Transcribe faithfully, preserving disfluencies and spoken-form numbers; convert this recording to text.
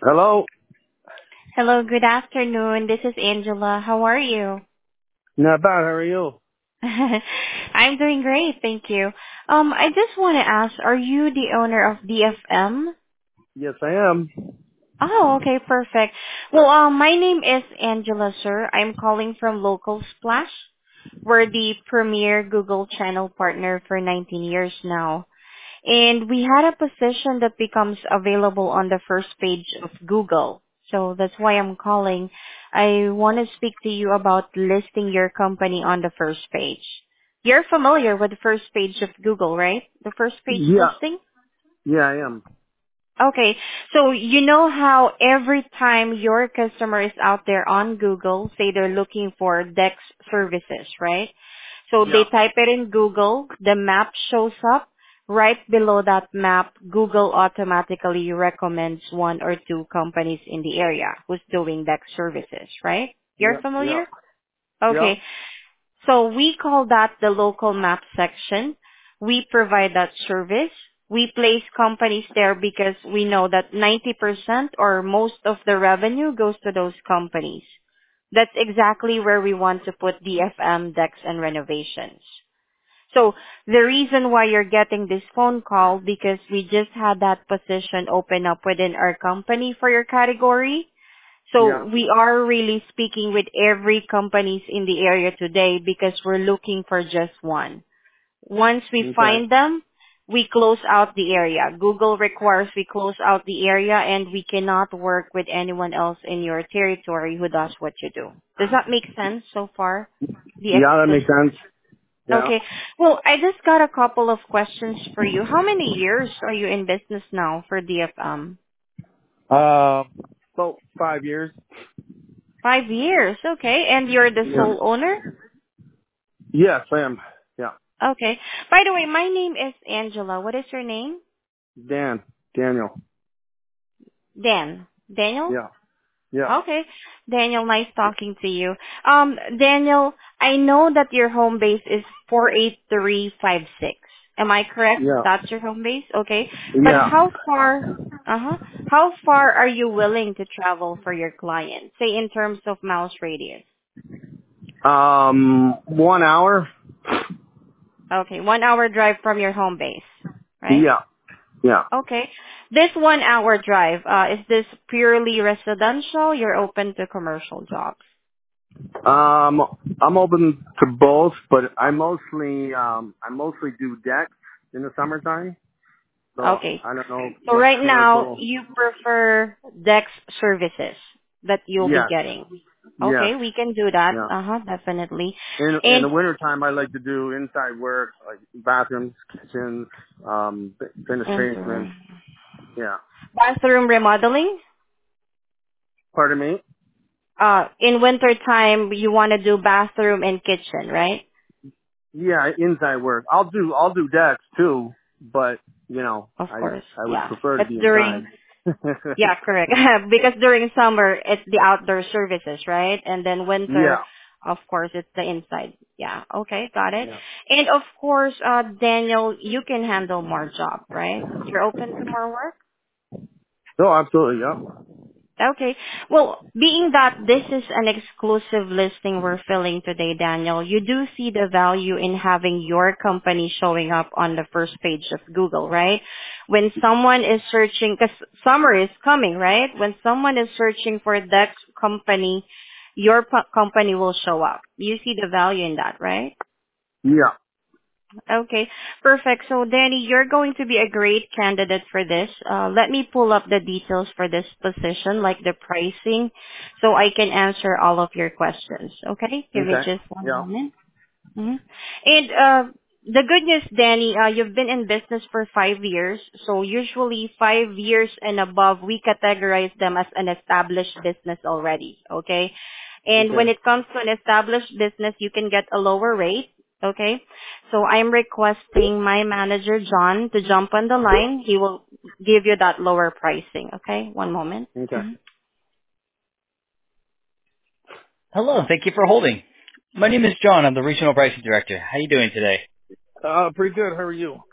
Hello? Hello, good afternoon. This is Angela. How are you? Not bad, how are you? I'm doing great, thank you. Um, I just want to ask, are you the owner of D F M? Yes, I am. Oh, okay, perfect. Well, um, my name is Angela, sir. I'm calling from Local Splash. We're the premier Google channel partner for nineteen years now. And we had a position that becomes available on the first page of Google. So that's why I'm calling. I want to speak to you about listing your company on the first page. You're familiar with the first page of Google, right? The first page Yeah. listing? Yeah, I am. Okay. So you know how every time your customer is out there on Google, say they're looking for Dex services, right? So they Yeah. type it in Google, the map shows up. Right below that map, Google automatically recommends one or two companies in the area who's doing Dex services, right? You're Yeah. Yeah. familiar? Yeah. Okay. So we call that the local map section. We provide that service. We place companies there because we know that ninety percent or most of the revenue goes to those companies. That's exactly where we want to put D F M, decks, and renovations. So the reason why you're getting this phone call because we just had that position open up within our company for your category. Yeah. So we are really speaking with every companies in the area today because we're looking for just one. Once we Okay. find them, we close out the area. Google requires we close out the area and we cannot work with anyone else in your territory who does what you do. Does that make sense so far? The Yeah, that makes explanation? sense. Yeah. Okay. Well, I just got a couple of questions for you. How many years are you in business now for D F M? Uh, about five years. Five years. Okay. And you're the Yeah. sole owner? Yes, I am. Yeah. Okay. By the way, my name is Angela. What is your name? Dan. Daniel. Dan. Daniel? Yeah. Yeah. Okay. Daniel, nice talking to you. Um, Daniel, I know that your home base is four eight three five six. Am I correct? Yeah. That's your home base? Okay. But Yeah. how far, uh-huh, how far are you willing to travel for your client? Say in terms of miles radius. Um, one hour? Okay. One hour drive from your home base, right? Yeah. Yeah. Okay. This one hour drive, uh, is this purely residential? You're open to commercial jobs. Um, I'm open to both, but I mostly, um, I mostly do decks in the summertime. So Okay. I don't know So what right now, commercial. you prefer Dex services that you'll be Yes. getting. Yes. Okay, we can do that. Yeah. Uh-huh, definitely. In in And the winter time, I like to do inside work, like bathrooms, kitchens, um, enter fenestration. Yeah. bathroom remodeling. Pardon me. Uh, in winter time, you want to do bathroom and kitchen, right? Yeah, inside work. I'll do I'll do decks too, but you know, Of I course, I would yeah. prefer to But be during inside. Yeah, correct. Because during summer, it's the outdoor services, right? And then winter, yeah. of course, it's the inside. Yeah. Okay, got it. Yeah. And of course, uh, Daniel, you can handle more job, right? You're open to more work? No, absolutely. Yeah. Okay. Well, being that this is an exclusive listing we're filling today, Daniel, you do see the value in having your company showing up on the first page of Google, right? When someone is searching, because summer is coming, right? When someone is searching for that company, your p- company will show up. You see the value in that, right? Yeah. Okay, perfect. So Danny, you're going to be a great candidate for this. Uh, let me pull up the details for this position, like the pricing, so I can answer all of your questions. Okay, give me Okay. just one Yeah. moment. hmm And uh, the good news, Danny, uh, you've been in business for five years. So usually five years and above, we categorize them as an established business already. Okay. And when Okay. it comes to an established business, you can get a lower rate. Okay. So I'm requesting my manager, John, to jump on the line. He will give you that lower pricing. Okay. One moment. Okay. Mhm. Hello, thank you for holding. My name is John. I'm the Regional Pricing Director. How are you doing today? Uh, pretty good. How are you?